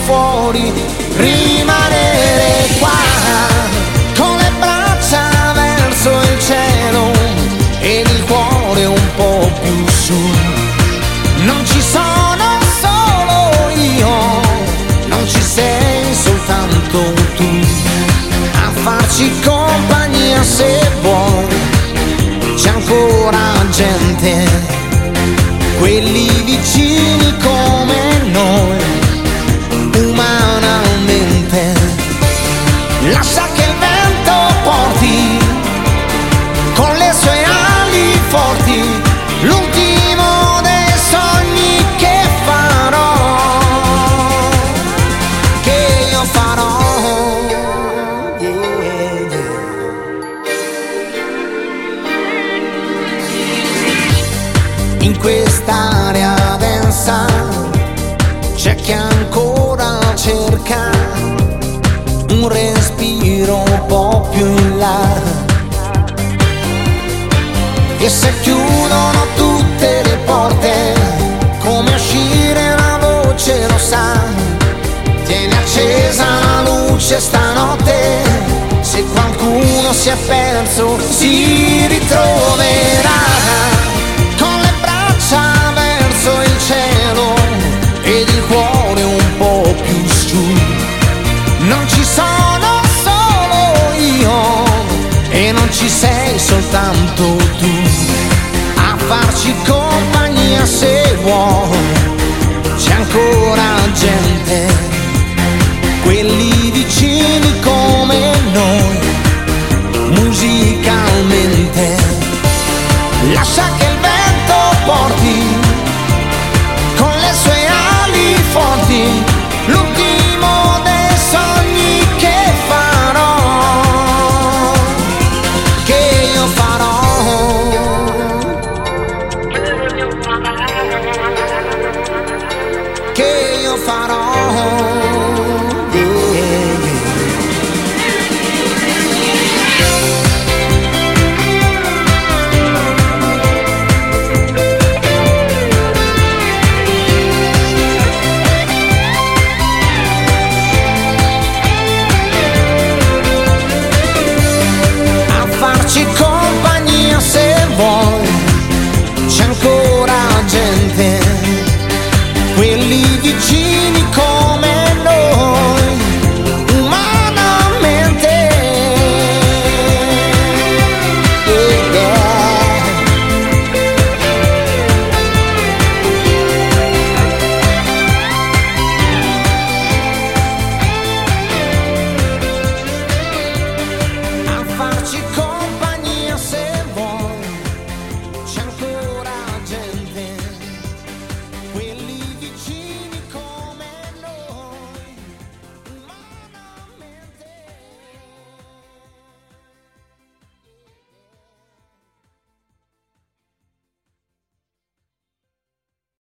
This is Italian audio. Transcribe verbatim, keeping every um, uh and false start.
fuori, rimanere qua con le braccia verso il cielo ed il cuore un po' più su. Non ci sono solo io, non ci sei soltanto tu a farci compagnia se vuoi. C'è ancora gente, quelli vicini come noi, umanamente. Lascia che il vento porti con le sue ali forti l'ultimo dei sogni che farò, che io farò. Yeah, yeah. In quest'area densa c'è chi ancora cerca un respiro un po' più in là, e se chiudono tutte le porte come uscire la voce lo sa. Tieni accesa la luce stanotte, se qualcuno si è perso si ritroverà con le braccia verso il cielo ed il cuore un po' più su. Non ci sono solo io e non ci sei soltanto tu a farci compagnia se vuoi. C'è ancora gente, quelli vicini come noi, musicalmente. Lascia che il vento porti con le sue ali forti l'ultimo dei sogni che farò, che io farò, che io farò.